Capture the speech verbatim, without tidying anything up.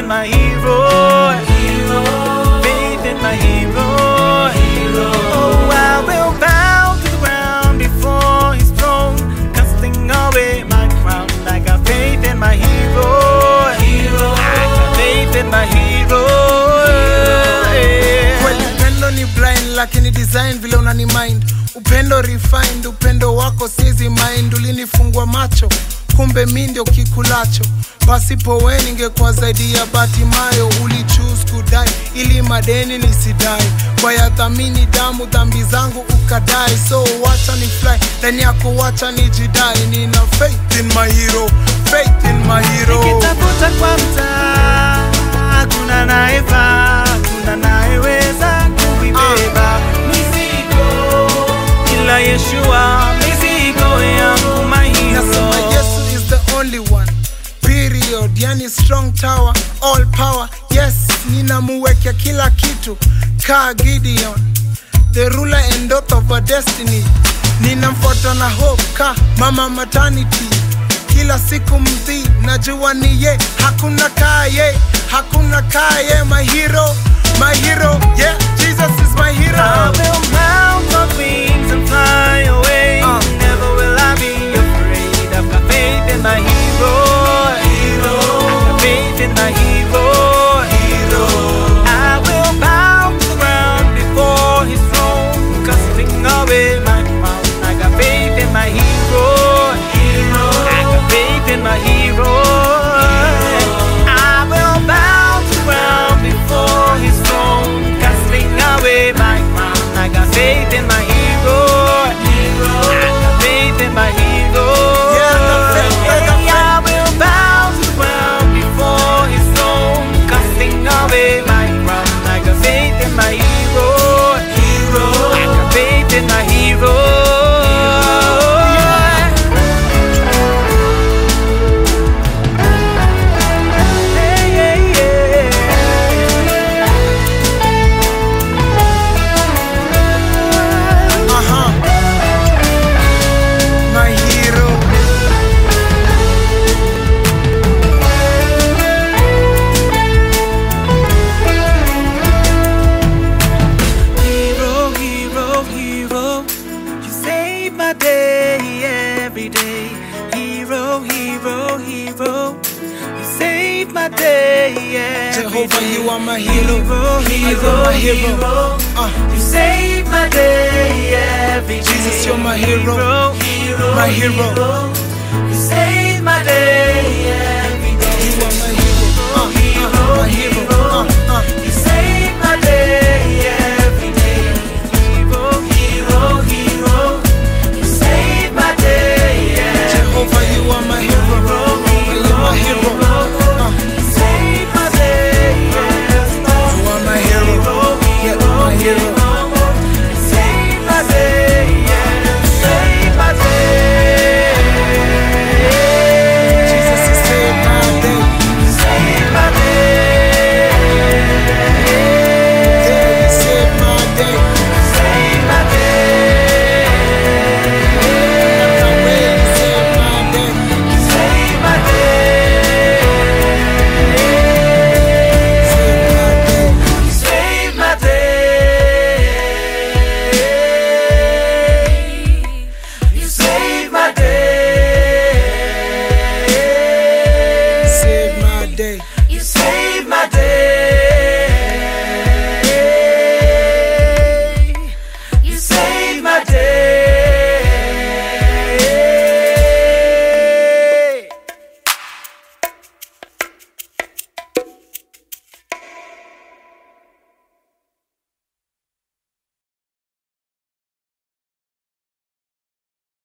in my hero, hero. Faith in my hero, hero. Oh, I will bow to the ground before his throne, casting away my crown. I got faith in my hero, hero. I got faith in my hero, yeah. Kweli upendo ni blind lakini design vile unani mind. Upendo refined, upendo wako siezi mind. Ulinifungua macho, kumbe mi ndio kikulacho. Pasipo we ningekuwa zaidi ya Batimayo. Ulichoose kudai ili madeni nisidai, kwa ya thamini damu dhambi zangu ukadai. So wacha ni fly, ndani yako wacha ni jidai. Nina faith in my hero, faith in my hero. Nikitafuta kwa mtaa, hakuna naeva, hakuna naeweza kuibeba mizigo ila Yeshua, mizigo yangu my hero. Nasema Yesu is the only one, period. Yani strong tower, all power. Yes, ninamuwekea kila kitu ka Gideon, the ruler and author of our destiny. Ninamfuata na hope ka mama maternity. Kila siku mdhi, najua ni ye, hakuna kaye, hakuna kaye. My hero, my hero, yeah, Jesus is my hero. I will mount on wings and fly away, uh. Never will I be afraid. I've got faith in my hero, hero. I've got faith in my hero, hero. I will bow to the ground before his throne, casting away my crown. I got faith in my hero, hero. I got faith in my hero. I will bow to the ground before his throne, casting away my crown. I got faith in my hero, hero. I got faith in my hero. Yeah, I got faith, I got faith. I will bow to the ground before his throne, casting away my crown. I got faith in my hero, hero. I got faith in my hero. Jehovah, you are my hero, hero, hero, my hero. hero. Uh. You save my day every day. Jesus, you're my hero, hero, hero my hero. hero.